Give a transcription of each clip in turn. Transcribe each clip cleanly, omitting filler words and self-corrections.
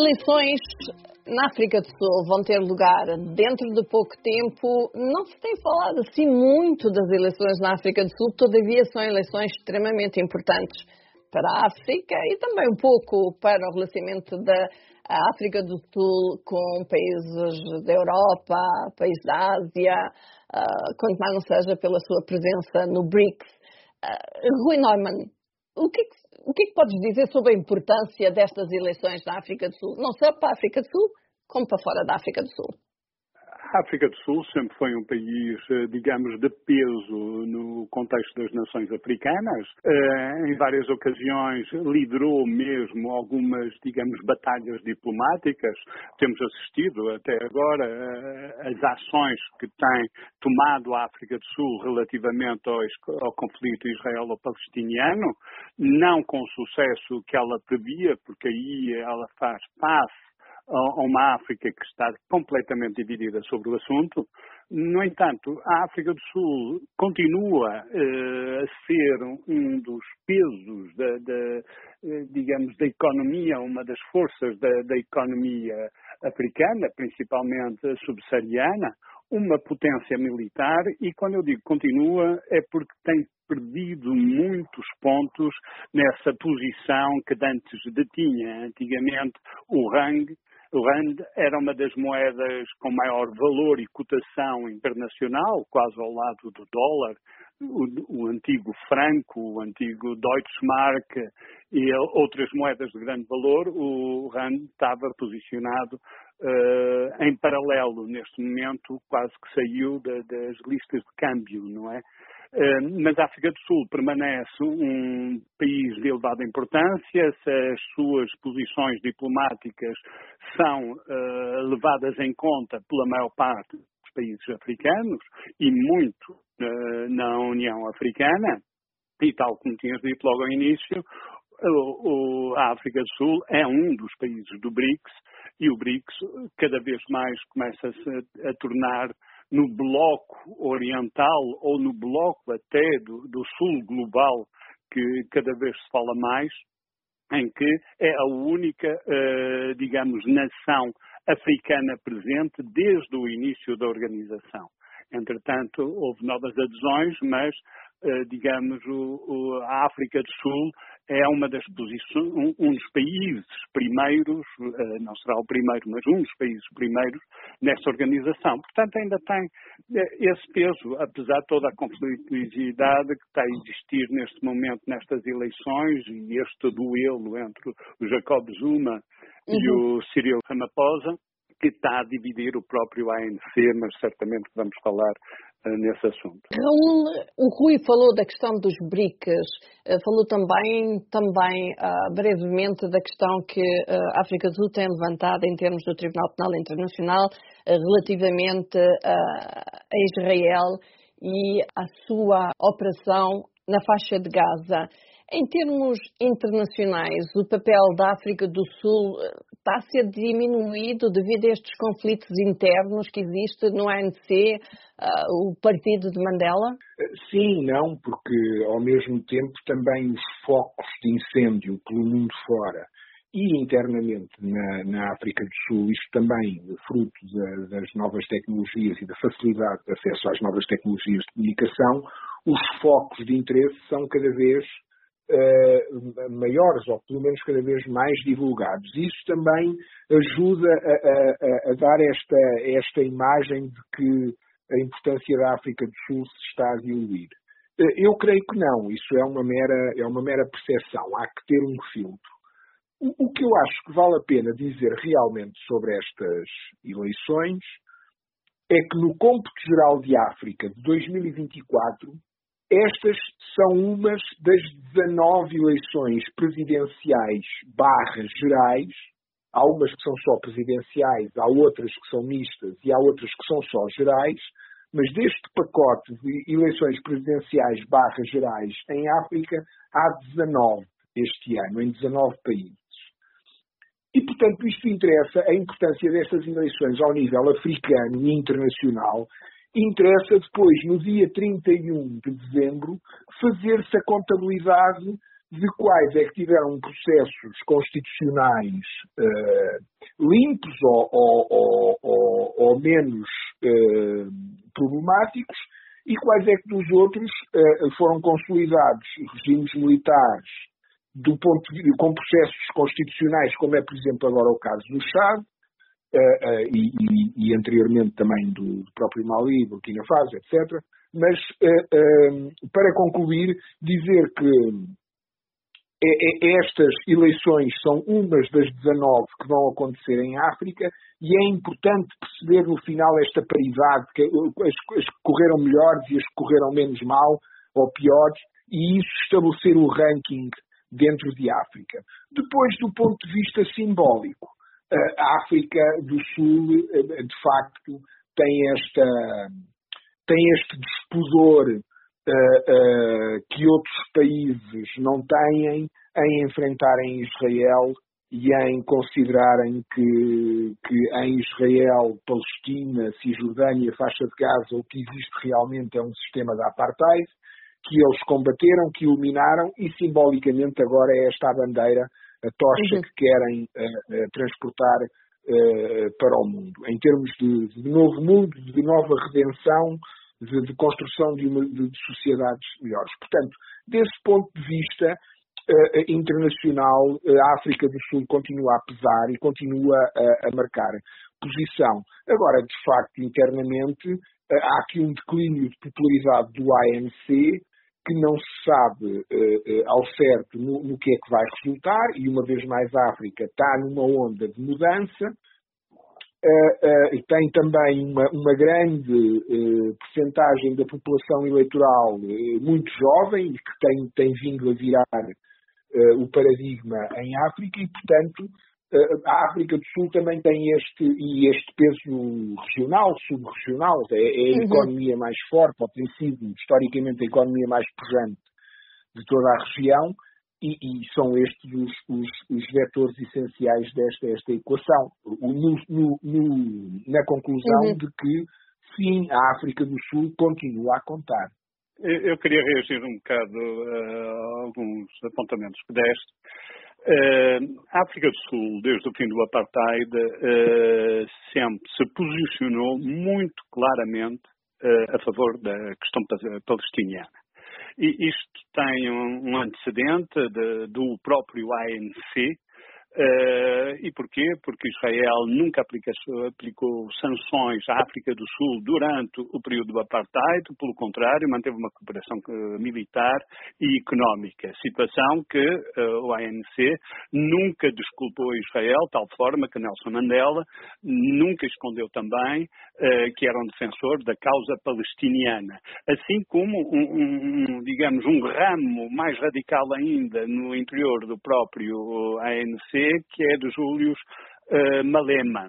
Eleições na África do Sul vão ter lugar dentro de pouco tempo. Não se tem falado assim muito das eleições na África do Sul, todavia são eleições extremamente importantes para a África e também um pouco para o relacionamento da África do Sul com países da Europa, países da Ásia, quanto mais não seja pela sua presença no BRICS. Rui Neumann, o que é que podes dizer sobre a importância destas eleições na África do Sul? Não só para a África do Sul, como para fora da África do Sul. A África do Sul sempre foi um país, digamos, de peso no contexto das nações africanas. Em várias ocasiões liderou mesmo algumas, digamos, batalhas diplomáticas. Temos assistido até agora as ações que tem tomado a África do Sul relativamente ao conflito israelo-palestiniano, não com o sucesso que ela previa, porque aí ela faz face a uma África que está completamente dividida sobre o assunto. No entanto, a África do Sul continua a ser um dos pesos digamos, da economia, uma das forças da economia africana, principalmente subsaariana, uma potência militar, e quando eu digo continua é porque tem perdido muitos pontos nessa posição que antes detinha. Antigamente o rand era uma das moedas com maior valor e cotação internacional, quase ao lado do dólar, o antigo franco, o antigo Deutschmark e outras moedas de grande valor. O rand estava posicionado em paralelo neste momento, quase que saiu das listas de câmbio, não é? Mas a África do Sul permanece um país de elevada importância, as suas posições diplomáticas são levadas em conta pela maior parte dos países africanos e muito na União Africana, e tal como tinhas dito logo ao início, a África do Sul é um dos países do BRICS, e o BRICS cada vez mais começa-se a tornar no bloco oriental ou no bloco até do sul global, que cada vez se fala mais, em que é a única, digamos, nação africana presente desde o início da organização. Entretanto, houve novas adesões, mas, digamos, a África do Sul é uma das posições, um dos países primeiros, não será o primeiro, mas um dos países primeiros nesta organização. Portanto, ainda tem esse peso, apesar de toda a conflituosidade que está a existir neste momento nestas eleições e este duelo entre o Jacob Zuma e o Cyril Ramaphosa, que está a dividir o próprio ANC, mas certamente vamos falar nesse assunto. Raul, o Rui falou da questão dos BRICS, falou também brevemente da questão que a África do Sul tem levantado em termos do Tribunal Penal Internacional relativamente a Israel e a sua operação na faixa de Gaza. Em termos internacionais, o papel da África do Sul está a ser diminuído devido a estes conflitos internos que existem no ANC, o partido de Mandela? Sim, não, porque ao mesmo tempo também os focos de incêndio pelo mundo fora e internamente na África do Sul, isto também fruto das novas tecnologias e da facilidade de acesso às novas tecnologias de comunicação, os focos de interesse são cada vez maiores, ou pelo menos cada vez mais divulgados. Isso também ajuda a dar esta imagem de que a importância da África do Sul se está a diluir. Eu creio que não, isso é uma mera percepção, há que ter um filtro. O que eu acho que vale a pena dizer realmente sobre estas eleições é que no Cômputo Geral de África de 2024, estas são umas das 19 eleições presidenciais /gerais. Há umas que são só presidenciais, há outras que são mistas e há outras que são só gerais. Mas deste pacote de eleições presidenciais /gerais em África, há 19 este ano, em 19 países. E, portanto, isto interessa, a importância destas eleições ao nível africano e internacional, interessa depois, no dia 31 de dezembro, fazer-se a contabilidade de quais é que tiveram processos constitucionais limpos ou menos problemáticos, e quais é que dos outros foram consolidados regimes militares com processos constitucionais, como é, por exemplo, agora o caso do Chad, e anteriormente também do próprio Mali, Burkina Faso, etc. Mas, para concluir, dizer que estas eleições são umas das 19 que vão acontecer em África, e é importante perceber no final esta paridade, que as que correram melhores e as que correram menos mal ou piores, e isso estabelecer o ranking dentro de África. Depois, do ponto de vista simbólico, a África do Sul, de facto, tem este despudor que outros países não têm em enfrentarem Israel e em considerarem que em Israel, Palestina, Cisjordânia, faixa de Gaza, o que existe realmente é um sistema de apartheid, que eles combateram, que eliminaram, e simbolicamente agora é esta a bandeira, a tocha que querem transportar para o mundo. Em termos de novo mundo, de nova redenção, de construção de sociedades melhores. Portanto, desse ponto de vista internacional, a África do Sul continua a pesar e continua a marcar posição. Agora, de facto, internamente, há aqui um declínio de popularidade do ANC, que não se sabe ao certo no que é que vai resultar, e uma vez mais a África está numa onda de mudança. Tem também uma grande percentagem da população eleitoral muito jovem e que tem vindo a virar o paradigma em África, e, portanto, a África do Sul também tem este peso regional, subregional. É a economia mais forte, ou tem sido historicamente a economia mais pujante de toda a região, e são estes os vetores essenciais desta equação. Na conclusão de que, sim, a África do Sul continua a contar. Eu queria reagir um bocado a alguns apontamentos que deste. A África do Sul, desde o fim do apartheid, sempre se posicionou muito claramente a favor da questão palestiniana. E isto tem um antecedente do próprio ANC. E porquê? Porque Israel nunca aplicou sanções à África do Sul durante o período do apartheid, pelo contrário, manteve uma cooperação militar e económica, situação que o ANC nunca desculpou Israel, de tal forma que Nelson Mandela nunca escondeu também que era um defensor da causa palestiniana, assim como digamos, um ramo mais radical ainda no interior do próprio ANC, que é de Júlio Malema.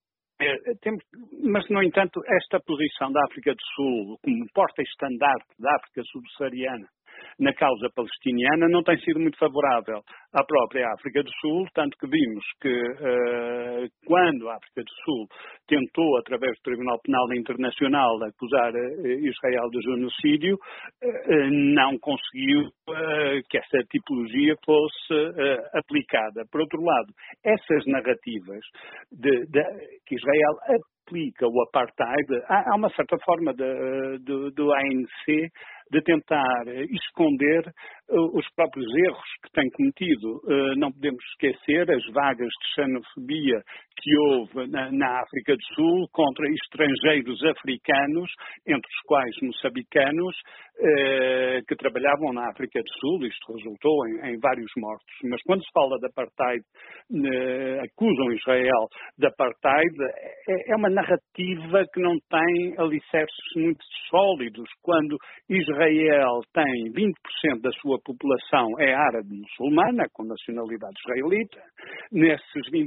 Mas, no entanto, esta posição da África do Sul como porta-estandarte da África subsaariana na causa palestiniana não tem sido muito favorável à própria África do Sul, tanto que vimos que quando a África do Sul tentou, através do Tribunal Penal Internacional, acusar Israel de genocídio, não conseguiu que essa tipologia fosse aplicada. Por outro lado, essas narrativas que Israel aplica o apartheid, há uma certa forma do ANC de tentar esconder os próprios erros que tem cometido. Não podemos esquecer as vagas de xenofobia que houve na África do Sul contra estrangeiros africanos, entre os quais moçambicanos, que trabalhavam na África do Sul. Isto resultou em vários mortos. Mas quando se fala de apartheid, acusam Israel de apartheid, é uma narrativa que não tem alicerces muito sólidos. Quando Israel tem 20% da sua população é árabe muçulmana, com nacionalidade israelita, nesses 20%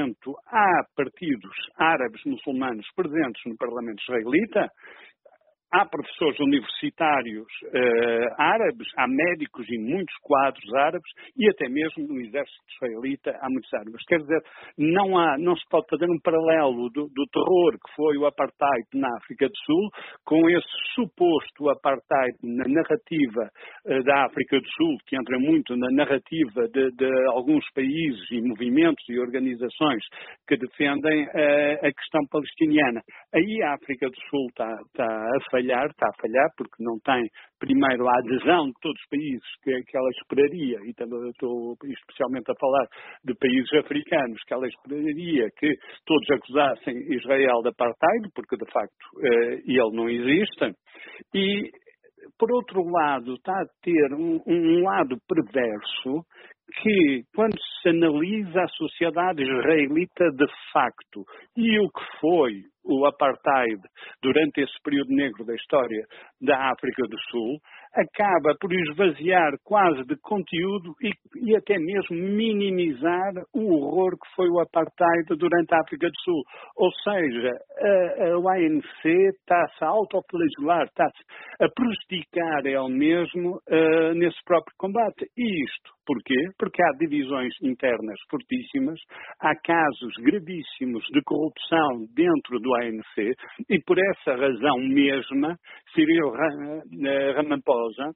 há partidos árabes muçulmanos presentes no Parlamento israelita, há professores universitários árabes, há médicos e muitos quadros árabes e até mesmo no exército israelita há muitos árabes. Quer dizer, não se pode fazer um paralelo do terror que foi o apartheid na África do Sul com esse suposto apartheid na narrativa da África do Sul, que entra muito na narrativa de alguns países e movimentos e organizações que defendem a questão palestiniana. Aí a África do Sul está a falhar porque não tem, primeiro, a adesão de todos os países que ela esperaria, e também estou especialmente a falar de países africanos, que ela esperaria que todos acusassem Israel de apartheid, porque de facto ele não existe, e por outro lado está a ter um lado perverso que, quando se analisa a sociedade israelita de facto e o que foi o apartheid durante esse período negro da história da África do Sul, acaba por esvaziar quase de conteúdo e até mesmo minimizar o horror que foi o apartheid durante a África do Sul. Ou seja, o ANC está-se a autoflagelar, está-se a prejudicar ele mesmo nesse próprio combate. E isto, porquê? Porque há divisões internas fortíssimas, há casos gravíssimos de corrupção dentro do ANC e por essa razão mesma, Cyril Ramaphosa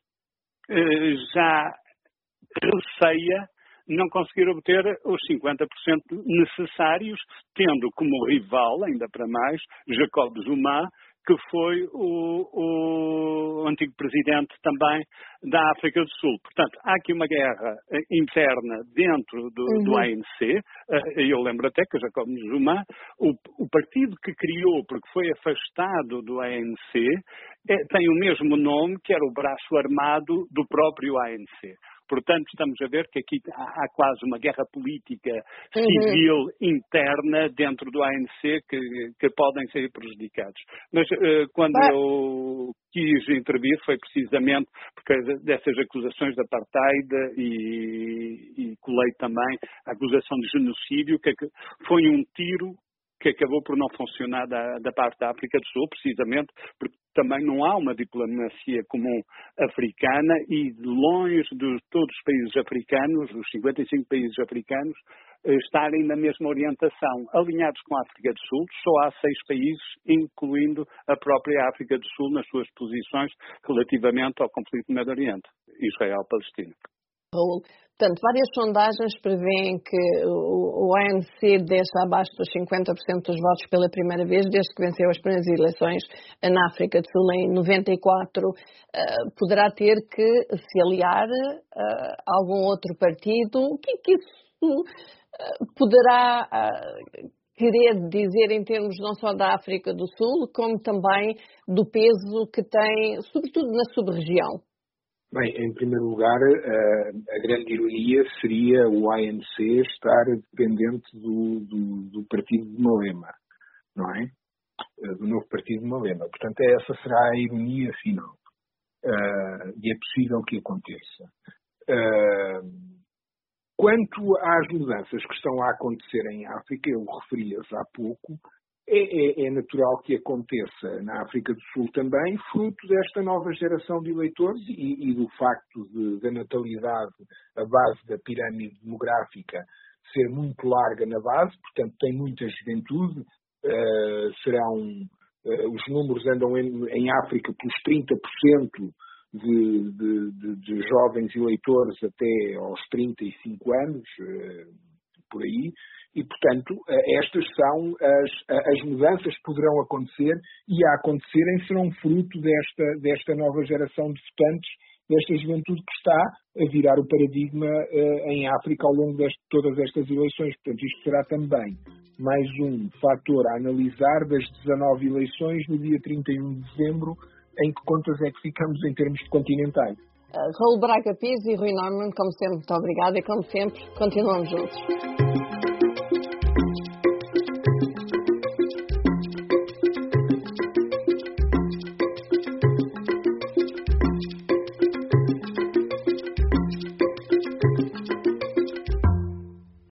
já receia não conseguir obter os 50% necessários, tendo como rival, ainda para mais, Jacob Zuma, que foi o antigo presidente também da África do Sul. Portanto, há aqui uma guerra interna dentro do ANC. Eu lembro até que Jacob Zuma, o partido que criou, porque foi afastado do ANC, tem o mesmo nome que era o braço armado do próprio ANC. Portanto, estamos a ver que aqui há quase uma guerra política civil interna dentro do ANC que podem ser prejudicados. Mas quando eu quis intervir foi precisamente porque dessas acusações de apartheid e colei também a acusação de genocídio, que foi um tiro que acabou por não funcionar da parte da África do Sul, precisamente porque também não há uma diplomacia comum africana e de longe de todos os países africanos, os 55 países africanos, estarem na mesma orientação. Alinhados com a África do Sul, só há 6 países, incluindo a própria África do Sul, nas suas posições relativamente ao conflito no Médio Oriente, Israel-Palestina. Raul, portanto, várias sondagens prevêem que o ANC deixa abaixo dos 50% dos votos pela primeira vez, desde que venceu as primeiras eleições na África do Sul em 94. Poderá ter que se aliar a algum outro partido. O que é que isso poderá querer dizer em termos não só da África do Sul, como também do peso que tem, sobretudo na sub-região? Bem, em primeiro lugar, a grande ironia seria o ANC estar dependente do partido de Malema, não é? Do novo partido de Malema. Portanto, essa será a ironia final. E é possível que aconteça. Quanto às mudanças que estão a acontecer em África, eu referi-as há pouco, é natural que aconteça na África do Sul também, fruto desta nova geração de eleitores e do facto da natalidade, a base da pirâmide demográfica, ser muito larga na base, portanto tem muita juventude, os números andam em África pelos 30% de jovens eleitores até aos 35 anos, por aí, e, portanto, estas são as mudanças que poderão acontecer e, a acontecerem, serão fruto desta nova geração de votantes, desta juventude que está a virar o paradigma em África ao longo de todas estas eleições. Portanto, isto será também mais um fator a analisar das 19 eleições no dia 31 de dezembro, em que contas é que ficamos em termos de continentais. Raul Braga Pires e Rui Norman, como sempre, muito obrigada e, como sempre, continuamos juntos.